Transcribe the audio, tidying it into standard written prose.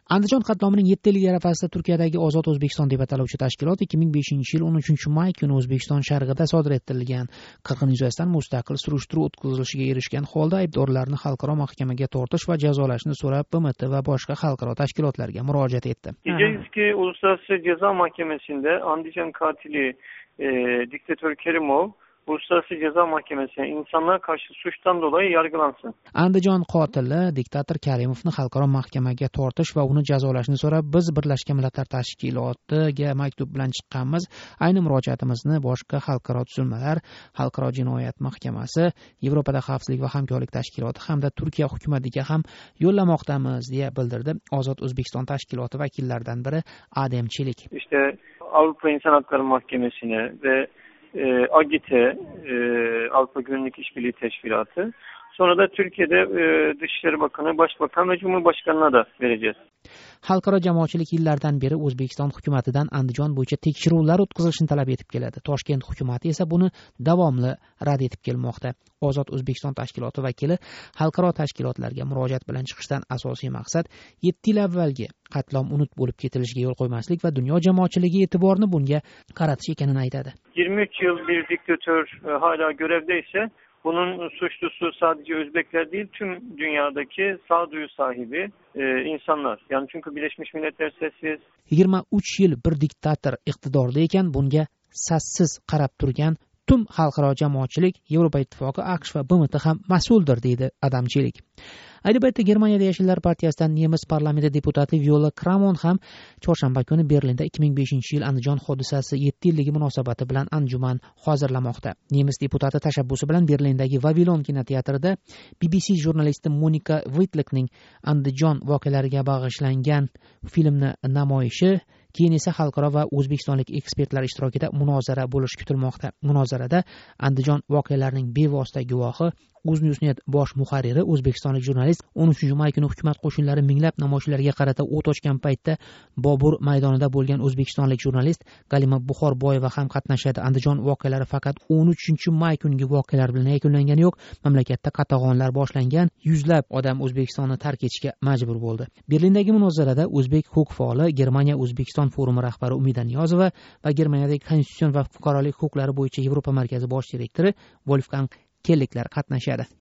Andijon qatlomining 7 yillik arafasida Turkiyadagi Ozod O'zbekiston deb ataluvchi tashkilot 2005-yil 13 may kuni O'zbekiston sharqida sodir etilgan qirg'in yuzasidan mustaqil surishtiruv o'tkazilishiga erishgan holda aybdorlarni xalqaro mahkamaga tortish va jazolashni so'rab BMT va boshqa xalqaro tashkilotlarga murojaat etdi. Diyeceğiz ki Uluslararası Ceza Mahkemesi'nde Andijan katili diktatör Kerimov Uluslararası Ceza Mahkemesi'ne insanlığa karşı suçtan dolayı yargılansın. Andijon qotili diktator Karimovni xalqaro mahkamaga tortish va uni jazolashni so'rab biz Birlashgan Millatlar Tashkilotiga maktub bilan chiqqanmiz. Ayni murojaatimizni boshqa xalqaro tuzilmalar, Xalqaro jinoyat mahkamasi, Yevropada xavfsizlik va hamkorlik tashkiloti hamda Turkiya hukumatiga ham yo'llamoqdamiz deya bildirdi Ozod O'zbekiston tashkiloti vakillaridan biri Adem Çelik. İşte Avrupa İnsan Hakları Mahkemesi'ne ve AGİT'e, Avrupa Güvenlik İşbirliği Teşkilatı, sonra da Türkiye'de Dışişleri Bakanı, Başbakan ve Cumhurbaşkanı'na da vereceğiz. Xalqaro jamoatchilik yillardan beri O'zbekiston hukumatidan Andijon bo'yicha tekshiruvlar o'tkazilishini talab etib keladi. Toshkent hukumati esa buni davomli rad etib kelmoqda. Ozod O'zbekiston tashkiloti vakili xalqaro tashkilotlarga murojaat bilan chiqishdan asosiy maqsad 7 yil avvalgi qatlom unut bo'lib ketilishiga yo'l qo'ymaslik va dunyo jamoatchiligi e'tiborini bunga qaratish ekanini aytadi. 23 yıl bir diktatör hala görevde ise bunun suçlusu sadece Özbekler değil, tüm dünyadaki sağduyu sahibi insanlar. Yani çünkü Birleşmiş Milletler sessiz. 23 yil bir diktator iqtidorda ekan, bunga sassiz qarab turgan tüm xalqaro jamoatchilik, Yevropa Ittifoqi, AQSh va BMT ham mas'uldir, deydi Adam Çelik. Ayni paytda Germaniyada Yashillar partiyasidan nemis parlamenti deputati Viola Kramon ham chorshanba kuni Berlinda 2005-yil Andijon hodisasi 7 yilligi munosabati bilan anjuman hozirlamoqda. Nemis deputati tashabbusi bilan Berlindagi Vavilon kinoteatrida BBC jurnalisti Monika Wittlikning Andijon voqealariga bag'ishlangan filmni namoyishi, keyin esa xalqaro va o'zbekistonlik ekspertlar ishtirokida munozara bo'lishi kutilmoqda. Munozarada Andijon voqealarining bevosita guvohi, UzNewsNet bosh muharriri, o'zbekistonlik jurnalist 13 may kuni hukumat qo'shinlari minglab namoyishlarga qarata o't ochgan paytda Bobur maydonida bo'lgan o'zbekistonlik jurnalist Galima Buxorboyeva ham qatnashadi. Andijon voqealari faqat 13 may kungi voqealar bilan yakunlangani yo'q. Mamlakatda qatag'onlar boshlangan, yuzlab odam O'zbekistonni tark etishga majbur bo'ldi. Berlindagi munozarada o'zbek huquq faoli, Germaniya O'zbekiston forumi rahbari Umida Niyozova va Germaniyadagi konstitutsion va fuqarolik huquqlari bo'yicha Yevropa markazi bosh direktori Wolfgang Kelliklar qatnashadi.